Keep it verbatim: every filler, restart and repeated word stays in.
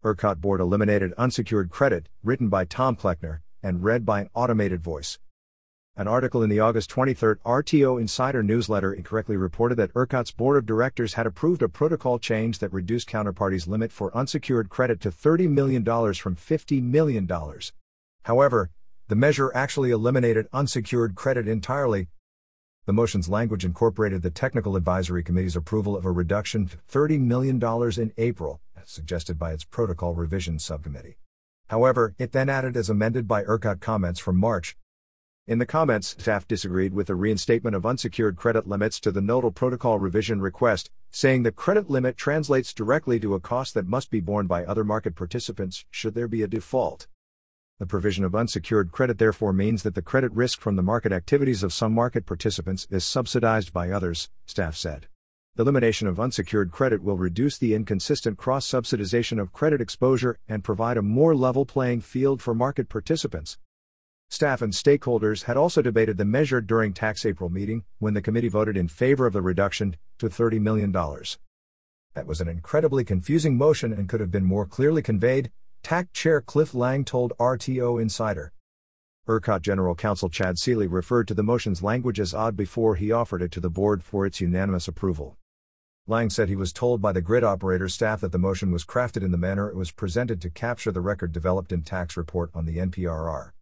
ERCOT board eliminated unsecured credit, written by Tom Kleckner, and read by an automated voice. An article in the August twenty-third R T O Insider newsletter incorrectly reported that ERCOT's board of directors had approved a protocol change that reduced counterparties' limit for unsecured credit to thirty million dollars from fifty million dollars. However, the measure actually eliminated unsecured credit entirely. The motion's language incorporated the Technical Advisory Committee's approval of a reduction to thirty million dollars in April, as suggested by its Protocol Revision Subcommittee. However, it then added as amended by ERCOT comments from March. In the comments, staff disagreed with the reinstatement of unsecured credit limits to the Nodal Protocol revision request, saying the credit limit translates directly to a cost that must be borne by other market participants should there be a default. The provision of unsecured credit therefore means that the credit risk from the market activities of some market participants is subsidized by others, staff said. The elimination of unsecured credit will reduce the inconsistent cross-subsidization of credit exposure and provide a more level playing field for market participants. Staff and stakeholders had also debated the measure during T A C's April meeting, when the committee voted in favor of the reduction to thirty million dollars. That was an incredibly confusing motion and could have been more clearly conveyed, T A C Chair Cliff Lang told R T O Insider. ERCOT General Counsel Chad Seeley referred to the motion's language as odd before he offered it to the board for its unanimous approval. Lang said he was told by the grid operator staff that the motion was crafted in the manner it was presented to capture the record developed in T A C's report on the N P R R.